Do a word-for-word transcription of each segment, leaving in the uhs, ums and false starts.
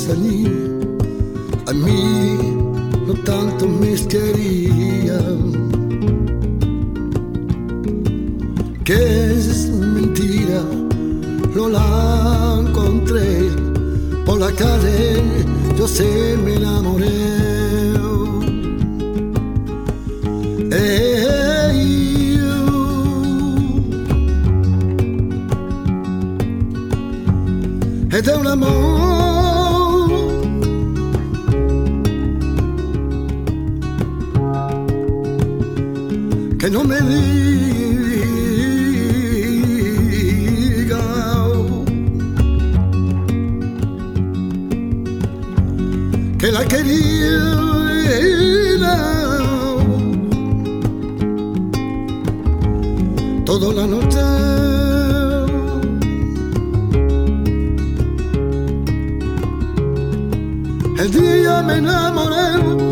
esa niña a mí no tanto me quería, que es mentira, no la encontré por la calle, yo sé me enamoré. Hey, es de un amor que no me diga que la quería toda la noche. El día me enamoré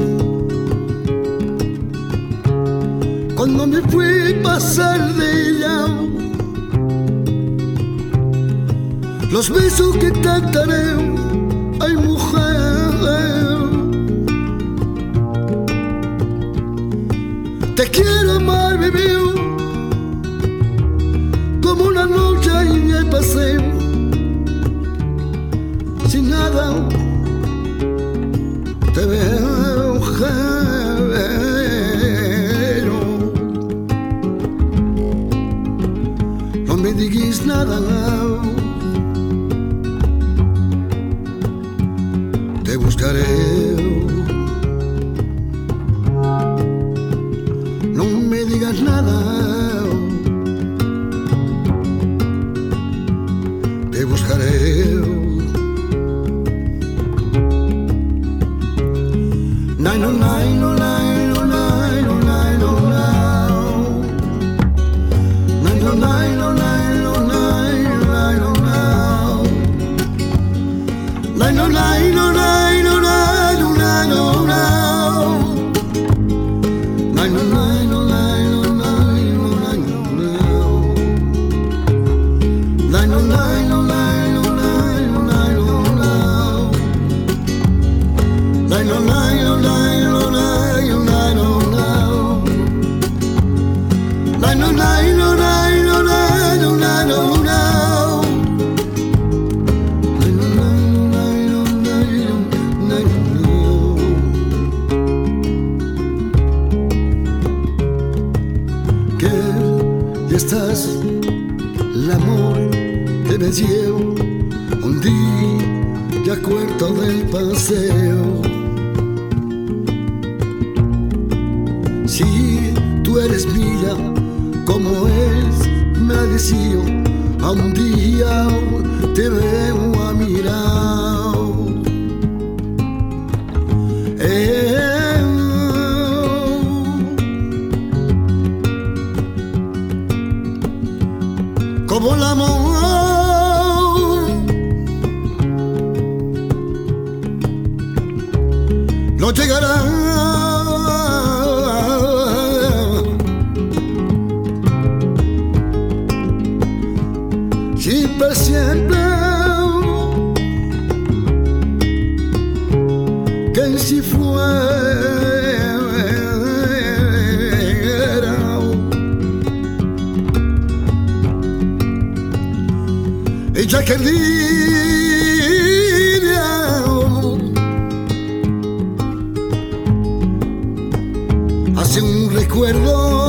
cuando me fui a pasar de ella. Los besos que cantaré, ay mujer, te quiero amar, vivir como una noche y me pasé sin nada. Te veo, no me digas nada, te buscaré. No me digas nada, te buscaré. Nine, no, nine, no, nine, no, nine, no, nine, no, nine, no, nine, no, nine, no, nine, nine, no, nine, no, nine, no, nine, no, nine, no, nine, no, nine, no, nine, no, nine, no, nine, nine, no, nine, no, nine, no, nine, no, nine, nine, no, nine, no, nine. No, no, no, no, no, no, no, no. Que ya estás, el amor que me llevo un día cuarto del paseo. Si tú eres mía, como es merecido, a un día te veo a mirar. Eh, como el amor no llegará. Siempre, siempre, que si fuera ella quería hace un recuerdo